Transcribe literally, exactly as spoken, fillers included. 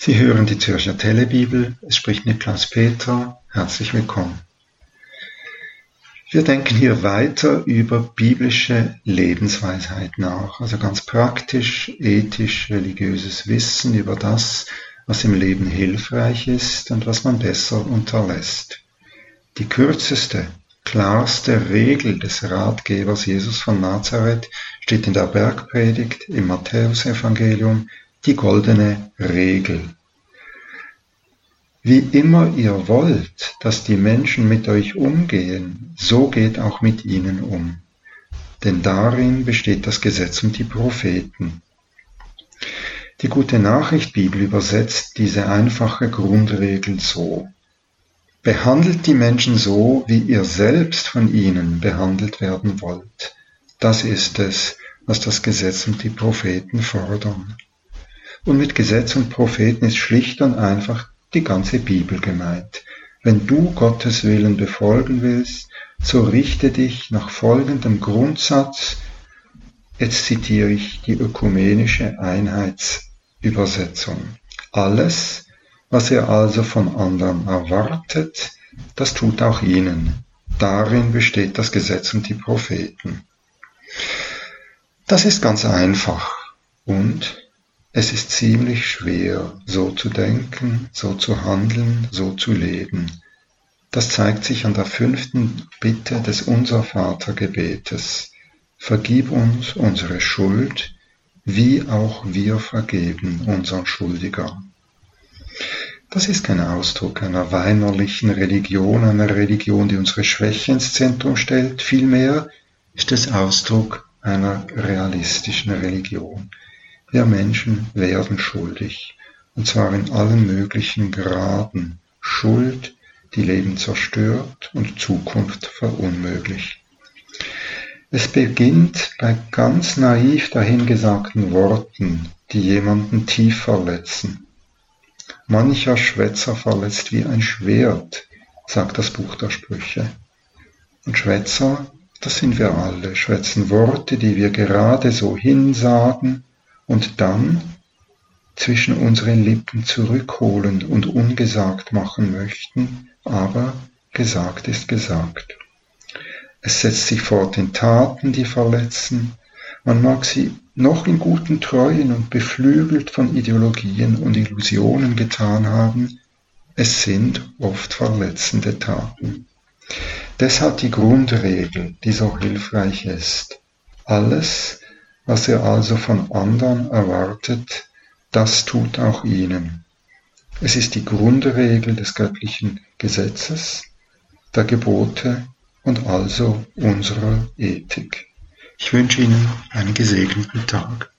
Sie hören die Zürcher Telebibel, es spricht Niklaus Peter, herzlich willkommen. Wir denken hier weiter über biblische Lebensweisheit nach, also ganz praktisch, ethisch, religiöses Wissen über das, was im Leben hilfreich ist und was man besser unterlässt. Die kürzeste, klarste Regel des Ratgebers Jesus von Nazareth steht in der Bergpredigt im Matthäusevangelium, die goldene Regel. Wie immer ihr wollt, dass die Menschen mit euch umgehen, so geht auch mit ihnen um. Denn darin besteht das Gesetz und die Propheten. Die Gute Nachricht Bibel übersetzt diese einfache Grundregel so: Behandelt die Menschen so, wie ihr selbst von ihnen behandelt werden wollt. Das ist es, was das Gesetz und die Propheten fordern. Und mit Gesetz und Propheten ist schlicht und einfach die ganze Bibel gemeint. Wenn du Gottes Willen befolgen willst, so richte dich nach folgendem Grundsatz. Jetzt zitiere ich die ökumenische Einheitsübersetzung. Alles, was ihr also von anderen erwartet, das tut auch ihnen. Darin besteht das Gesetz und die Propheten. Das ist ganz einfach und es ist ziemlich schwer, so zu denken, so zu handeln, so zu leben. Das zeigt sich an der fünften Bitte des Unser-Vater-Gebetes. Vergib uns unsere Schuld, wie auch wir vergeben unseren Schuldigern. Das ist kein Ausdruck einer weinerlichen Religion, einer Religion, die unsere Schwäche ins Zentrum stellt. Vielmehr ist es Ausdruck einer realistischen Religion. Wir Menschen werden schuldig, und zwar in allen möglichen Graden. Schuld, die Leben zerstört und Zukunft verunmöglicht. Es beginnt bei ganz naiv dahingesagten Worten, die jemanden tief verletzen. Mancher Schwätzer verletzt wie ein Schwert, sagt das Buch der Sprüche. Und Schwätzer, das sind wir alle, schwätzen Worte, die wir gerade so hinsagen, und dann zwischen unseren Lippen zurückholen und ungesagt machen möchten, aber gesagt ist gesagt. Es setzt sich fort in Taten, die verletzen. Man mag sie noch in guten Treuen und beflügelt von Ideologien und Illusionen getan haben. Es sind oft verletzende Taten. Deshalb die Grundregel, die so hilfreich ist. Alles, was ihr also von anderen erwartet, das tut auch ihnen. Es ist die Grundregel des göttlichen Gesetzes, der Gebote und also unserer Ethik. Ich wünsche Ihnen einen gesegneten Tag.